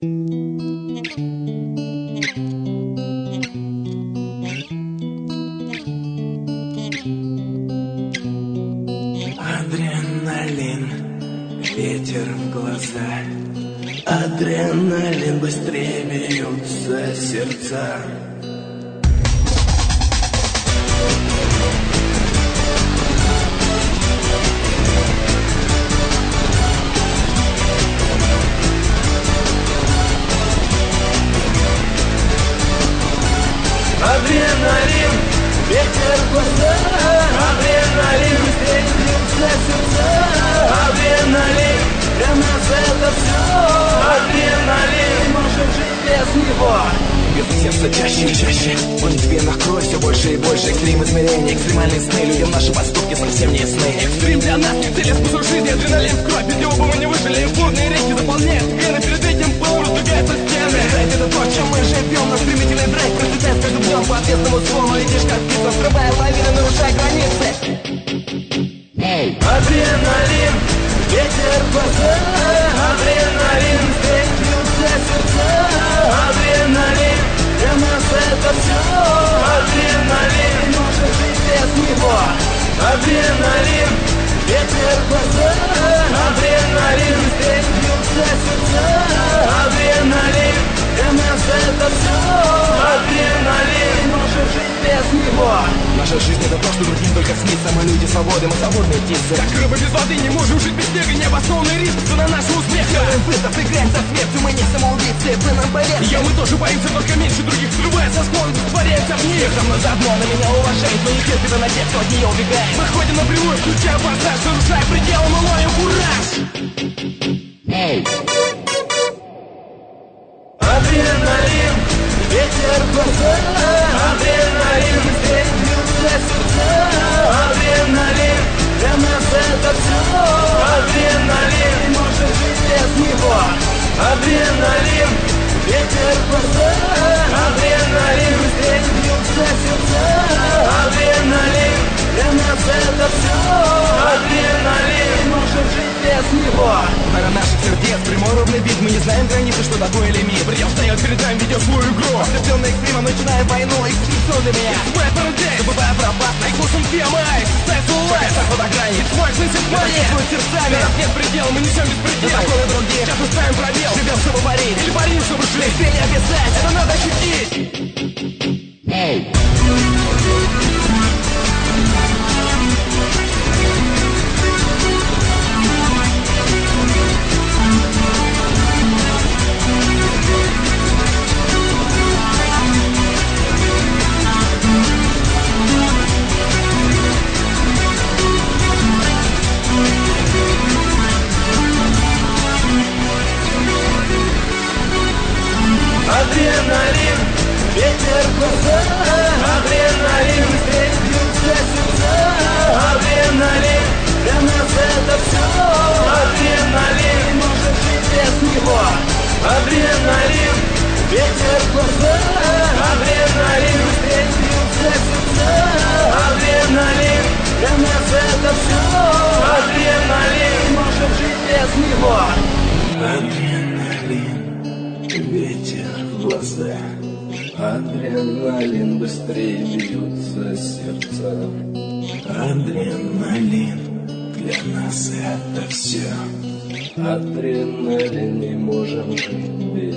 Адреналин, ветер в глаза. Адреналин, быстрее бьются сердца. Адреналин, ветер в глаза. Адреналин, быстрее бьются сердца. Адреналин, для нас это все. Адреналин, можем жить без него. Бьется сердце чаще и чаще. Он тебе накроет все больше и больше. Экстрим измерений, экстремальные сны. Людям наши поступки совсем не ясны. Экстрим для нас не цель, а способ жизни. Адреналин в кровь, без него бы мы не выжили. Водные реки заполняют вены. Перед этим пылом раздвигаются стены. Драйв — это то, чем мы живем. Наш стремительный драйв просветляет каждый днем по ответному звону. Летишь как птица, взрывая лавины, нарушая границы. Адреналин, ветер в глаза. Адреналин, быстрее бьются сердца. Адреналин, для нас это все. Адреналин, можем жить без него. Адреналин, ветер в глаза. Адреналин, быстрее бьются сердца. Адреналин, для нас это все. Адреналин, можем жить без него. Наша жизнь — это то, что другим только снится. Мы люди свободы, мы свободные птицы. Как рыба без воды, не можем жить без снега. Необоснованный риск, что на наш успех. Делаем вызов, играем за смертью. Мы не самоубийцы, вы нам поверьте. Мы тоже боимся, только меньше других. Взрывая со склона, растворяемся в них. Со мной заодно, на меня уважает. Но не терпит на тех, кто от нее убегает. Выходим на прямую, включая форсаж. Нарушая пределы, мы ловим кураж. Адреналин, ветер в глаза. Адреналин, быстрее бьются сердца. Адреналин, для нас это все. Адреналин, можем жить без него. Адреналин, ветер в глаза. Адреналин, быстрее бьются сердца. Адреналин, для нас это все. Адреналин, можем жить без него. Пара наших сердец, прямой ровный бит. Мы не знаем границы, что такое лимит. Предел стоят перед нами, ведет свою игру. Ослепленный экстримом, начинаем войну. Экстрим все для меня. Твоя пародия, Забывая про вас, слушаем TMI. Ставь свой лайк, так вот ограни. твой сын симфония. Твой сердцами. Для нас нет предела, мы несем беспредел. Закон и другие. Сейчас мы ставим пробел. Живем, чтобы варить. Или парим, чтобы жить. Все не обязательно. Это надо ощутить. Адреналин, ветер в глаза. Адреналин, быстрее бьются сердца. Адреналин, для нас это все. Адреналин, можем жить без него. Адреналин, ветер в глаза. Адреналин, быстрее бьются сердца. Адреналин, для нас это все. Адреналин, можем жить без него. Адреналин, ветер в глаза. Адреналин, быстрее бьются сердца. Адреналин, для нас это все. Адреналин, не можем жить без